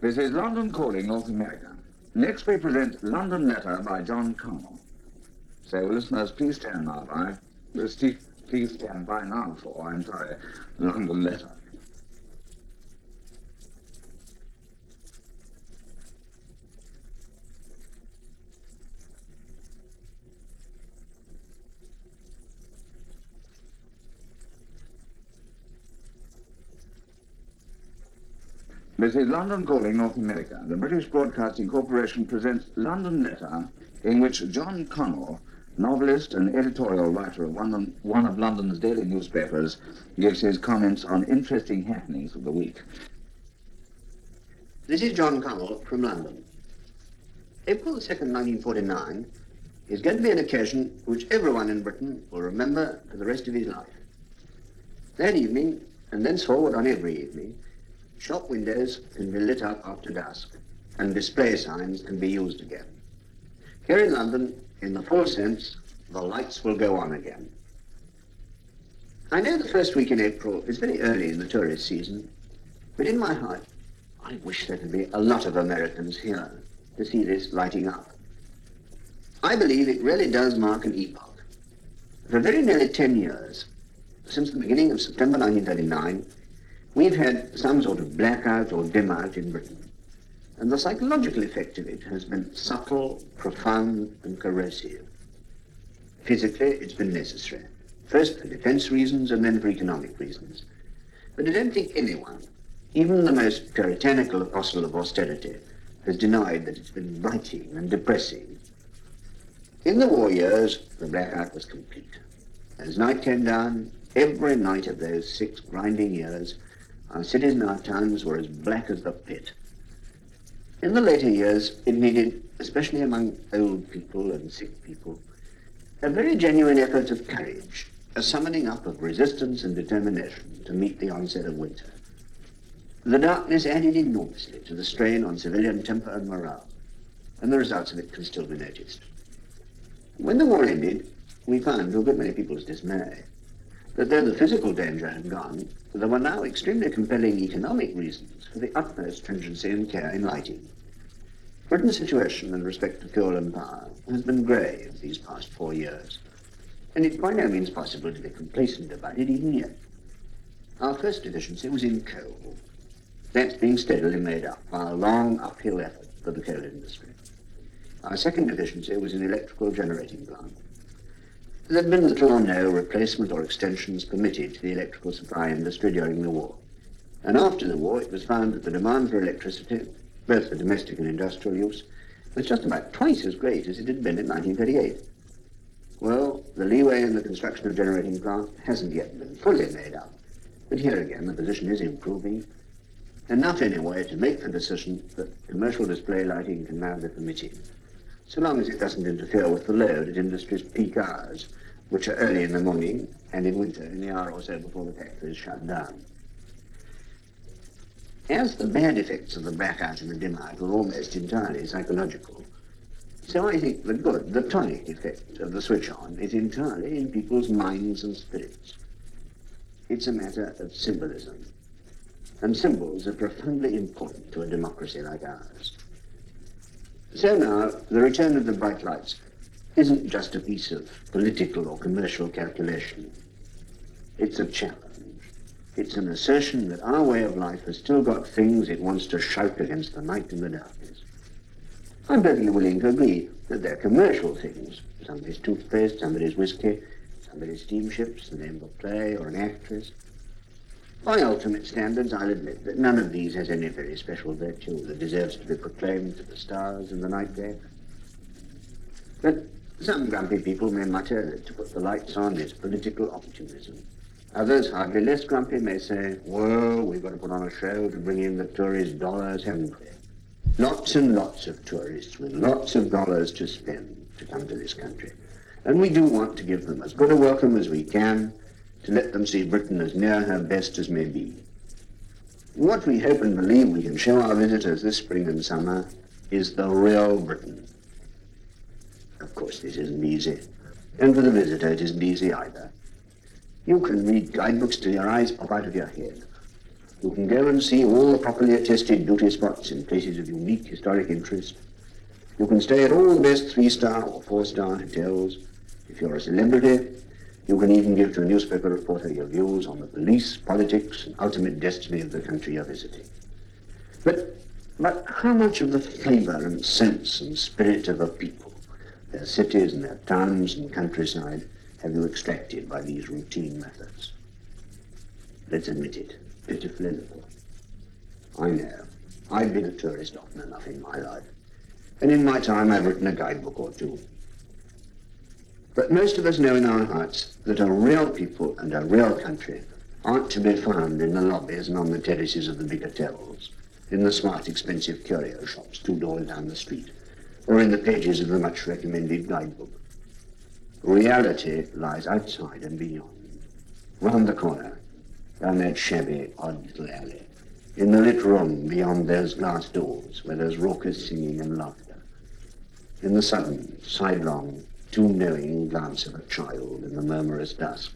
This is London Calling, North America. Next we present London Letter by John Connell. So listeners, please stand by. Please stand by now for, London Letter. This is London Calling, North America. The British Broadcasting Corporation presents London Letter, in which John Connell, novelist and editorial writer of one of London's daily newspapers, gives his comments on interesting happenings of the week. This is John Connell from London. April 2nd, 1949 is going to be an occasion which everyone in Britain will remember for the rest of his life. That evening, and thenceforward on every evening, shop windows can be lit up after dusk, and display signs can be used again. Here in London, in the full sense, the lights will go on again. I know the first week in April is very early in the tourist season, but in my heart, I wish there could be a lot of Americans here to see this lighting up. I believe it really does mark an epoch. For very nearly 10 years, since the beginning of September 1939, we've had some sort of blackout or dim out in Britain. And the psychological effect of it has been subtle, profound, and corrosive. Physically, it's been necessary. First for defense reasons and then for economic reasons. But I don't think anyone, even the most puritanical apostle of austerity, has denied that it's been blighting and depressing. In the war years, the blackout was complete. As night came down, every night of those 6 grinding years, our cities and our towns were as black as the pit. In the later years, it needed, especially among old people and sick people, a very genuine effort of courage, a summoning up of resistance and determination to meet the onset of winter. The darkness added enormously to the strain on civilian temper and morale, and the results of it can still be noticed. When the war ended, we found, to a good many people's dismay, that though the physical danger had gone, there were now extremely compelling economic reasons for the utmost stringency and care in lighting. Britain's situation in respect to fuel and power has been grave these past 4 years, and it's by no means possible to be complacent about it even yet. Our first deficiency was in coal. That's being steadily made up by a long uphill effort for the coal industry. Our second deficiency was in electrical generating plant. There had been little or no replacement or extensions permitted to the electrical supply industry during the war. And after the war, it was found that the demand for electricity, both for domestic and industrial use, was just about twice as great as it had been in 1938. Well, the leeway in the construction of generating plant hasn't yet been fully made up. But here again, the position is improving. Enough anyway to make the decision that commercial display lighting can now be permitted, so long as it doesn't interfere with the load at industry's peak hours, which are early in the morning and in winter in the hour or so before the factories shut down. As the bad effects of the blackout and the dim out were almost entirely psychological, so I think the good, the tonic effect of the switch on is entirely in people's minds and spirits. It's a matter of symbolism, and symbols are profoundly important to a democracy like ours. So now, the return of the bright lights isn't just a piece of political or commercial calculation. It's a challenge. It's an assertion that our way of life has still got things it wants to shout against the night and the darkness. I'm perfectly willing to agree that they're commercial things. Somebody's toothpaste, somebody's whiskey, somebody's steamships, the name of a play or an actress. By ultimate standards, I'll admit that none of these has any very special virtue that deserves to be proclaimed to the stars in the night day. But some grumpy people may mutter that to put the lights on is political opportunism. Others, hardly less grumpy, may say, well, we've got to put on a show to bring in the tourists' dollars, haven't we? Lots and lots of tourists with lots of dollars to spend to come to this country. And we do want to give them as good a welcome as we can, to let them see Britain as near her best as may be. What we hope and believe we can show our visitors this spring and summer is the real Britain. Of course, this isn't easy, and for the visitor it isn't easy either. You can read guidebooks till your eyes pop out of your head. You can go and see all the properly attested beauty spots in places of unique historic interest. You can stay at all the best 3-star or 4-star hotels. If you're a celebrity, you can even give to a newspaper reporter your views on the police, politics, and ultimate destiny of the country you're visiting. But how much of the flavour and sense and spirit of a people, their cities and their towns and countryside, have you extracted by these routine methods? Let's admit it, pitifully little. I know. I've been a tourist often enough in my life. And in my time I've written a guidebook or two. But most of us know in our hearts that a real people and a real country aren't to be found in the lobbies and on the terraces of the big hotels, in the smart, expensive curio shops 2 doors down the street, or in the pages of the much recommended guidebook. Reality lies outside and beyond, round the corner, down that shabby, odd little alley, in the lit room beyond those glass doors where there's raucous singing and laughter, in the sudden, sidelong, too knowing glance of a child in the murmurous dusk.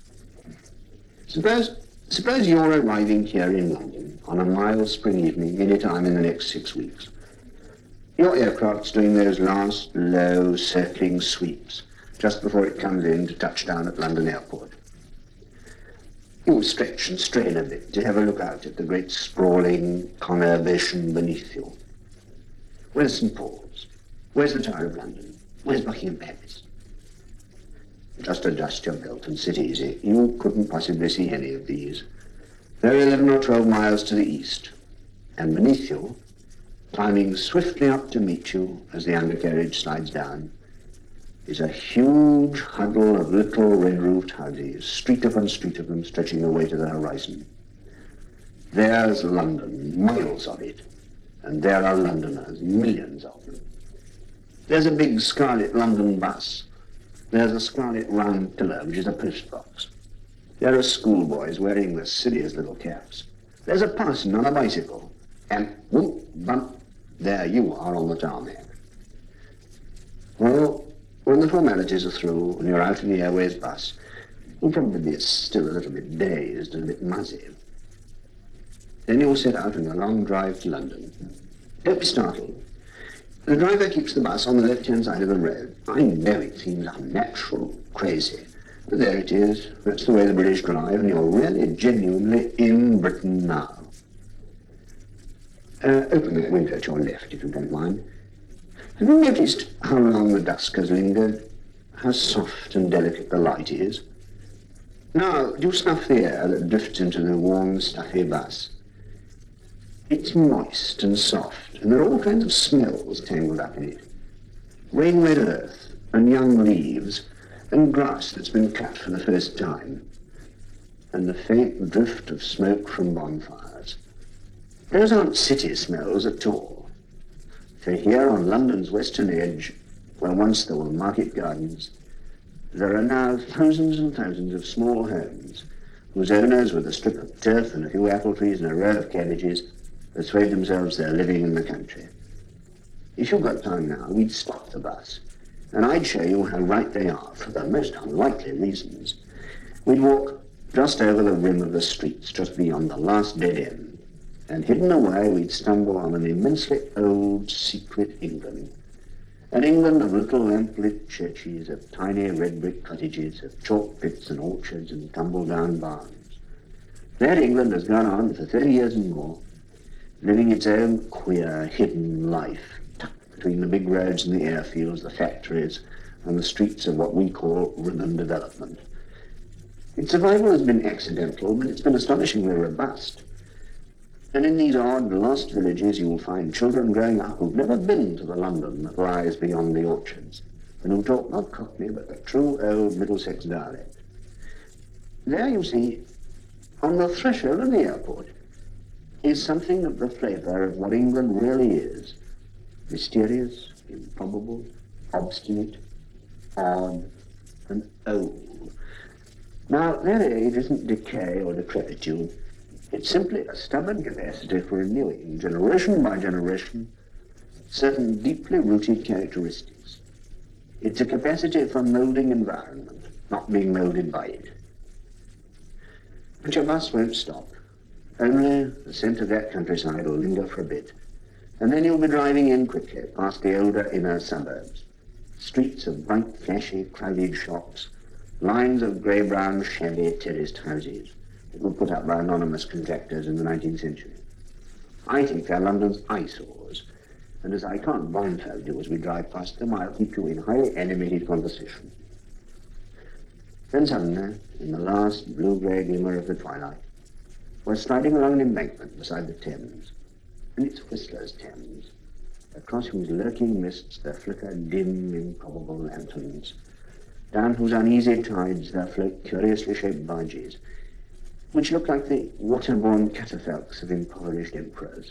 Suppose you're arriving here in London on a mild spring evening any time in the next 6 weeks. Your aircraft's doing those last low circling sweeps just before it comes in to touch down at London Airport. You stretch and strain a bit to have a look out at the great sprawling conurbation beneath you. Where's St. Paul's? Where's the Tower of London? Where's Buckingham Palace? Just adjust your belt and sit easy. You couldn't possibly see any of these. They're 11 or 12 miles to the east. And beneath you, climbing swiftly up to meet you as the undercarriage slides down, is a huge huddle of little red-roofed houses, street upon street of them stretching away to the horizon. There's London, miles of it. And there are Londoners, millions of them. There's a big scarlet London bus. There's a scarlet round pillar, which is a post box. There are schoolboys wearing the silliest little caps. There's a parson on a bicycle. And whoop, bump, there you are on the tarmac. Well, when the formalities are through and you're out in the Airways bus, you'll probably be still a little bit dazed and a bit muzzy. Then you'll set out on your long drive to London. Don't be startled. The driver keeps the bus on the left-hand side of the road. I know it seems unnatural, crazy, but there it is. That's the way the British drive, and you're really, genuinely in Britain now. Open that window to your left, if you don't mind. Have you noticed how long the dusk has lingered? How soft and delicate the light is? Now, do you snuff the air that drifts into the warm, stuffy bus? It's moist and soft, and there are all kinds of smells tangled up in it. Rain-wet earth, and young leaves, and grass that's been cut for the first time, and the faint drift of smoke from bonfires. Those aren't city smells at all. For here on London's western edge, where once there were market gardens, there are now thousands and thousands of small homes, whose owners, with a strip of turf and a few apple trees and a row of cabbages, persuade themselves they're living in the country. If you've got time now, we'd stop the bus, and I'd show you how right they are for the most unlikely reasons. We'd walk just over the rim of the streets, just beyond the last dead end, and hidden away we'd stumble on an immensely old, secret England. An England of little lamp-lit churches, of tiny red-brick cottages, of chalk pits and orchards and tumble-down barns. That England has gone on for 30 years and more, living its own queer, hidden life, tucked between the big roads and the airfields, the factories, and the streets of what we call urban development. Its survival has been accidental, but it's been astonishingly robust. And in these odd, lost villages, you will find children growing up who've never been to the London that lies beyond the orchards, and who talk not Cockney, but the true old Middlesex dialect. There, you see, on the threshold of the airport, is something of the flavour of what England really is. Mysterious, improbable, obstinate, odd, and old. Now, that age isn't decay or decrepitude. It's simply a stubborn capacity for renewing, generation by generation, certain deeply rooted characteristics. It's a capacity for moulding environment, not being moulded by it. But your bus won't stop. Only the scent of that countryside will linger for a bit, and then you'll be driving in quickly past the older inner suburbs. Streets of bright, flashy, crowded shops, lines of grey-brown, shabby, terraced houses that were put up by anonymous contractors in the 19th century. I think they're London's eyesores, and as I can't blindfold you as we drive past them, I'll keep you in highly animated conversation. Then suddenly, in the last blue-grey glimmer of the twilight, we're striding along an embankment beside the Thames, and it's Whistler's Thames, across whose lurking mists there flicker dim, improbable lanterns, down whose uneasy tides there float curiously shaped barges, which look like the waterborne catafalques of impoverished emperors.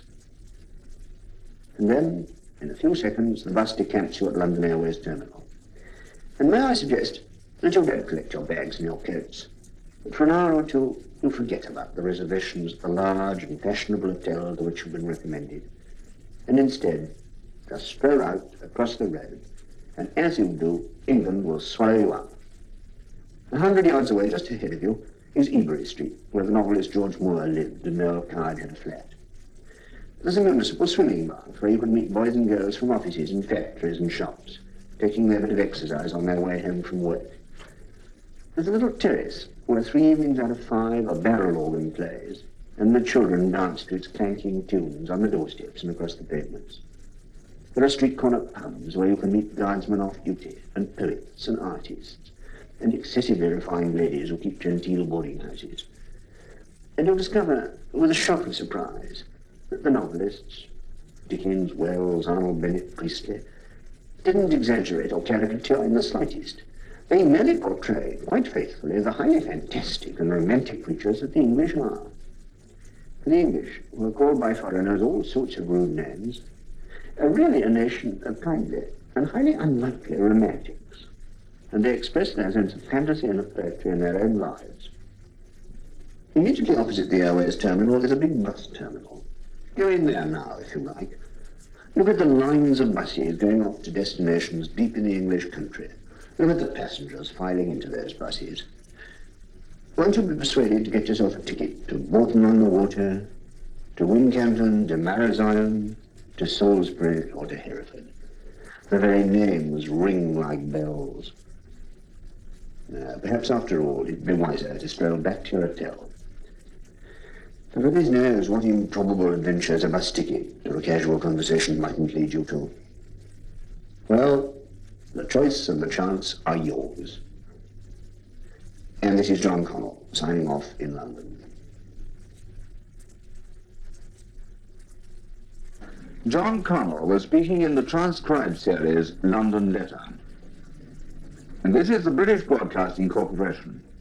And then, in a few seconds, the bus decamps you at London Airways terminal. And may I suggest that you don't collect your bags and your coats, but for an hour or two you forget about the reservations at the large and fashionable hotel to which you've been recommended, and instead just stroll out across the road, and as you do, England will swallow you up. 100 yards away, just ahead of you, is Ebury Street, where the novelist George Moore lived and Noel Coward had a flat. There's a municipal swimming bath where you can meet boys and girls from offices and factories and shops, taking their bit of exercise on their way home from work. There's a little terrace where 3 evenings out of 5 a barrel organ plays, and the children dance to its clanking tunes on the doorsteps and across the pavements. There are street corner pubs where you can meet guardsmen off duty, and poets and artists, and excessively refined ladies who keep genteel boarding houses. And you'll discover, with a shock of surprise, that the novelists, Dickens, Wells, Arnold Bennett, Priestley, didn't exaggerate or caricature in the slightest. They merely portrayed, quite faithfully, the highly fantastic and romantic creatures that the English are. The English, who are called by foreigners all sorts of rude names, are really a nation of kindly and highly unlikely romantics, and they express their sense of fantasy and of poetry in their own lives. Immediately opposite the Airways terminal is a big bus terminal. Go in there now, if you like. Look at the lines of buses going off to destinations deep in the English country. Look at the passengers filing into those buses. Won't you be persuaded to get yourself a ticket to Bolton-on-the-Water, to Wincanton, to Marazion, to Salisbury, or to Hereford? The very names ring like bells. Perhaps after all it'd be wiser to stroll back to your hotel. For goodness knows what improbable adventures a bus ticket or a casual conversation mightn't lead you to. Well, the choice and the chance are yours. And this is John Connell, signing off in London. John Connell was speaking in the transcribed series London Letter. And this is the British Broadcasting Corporation.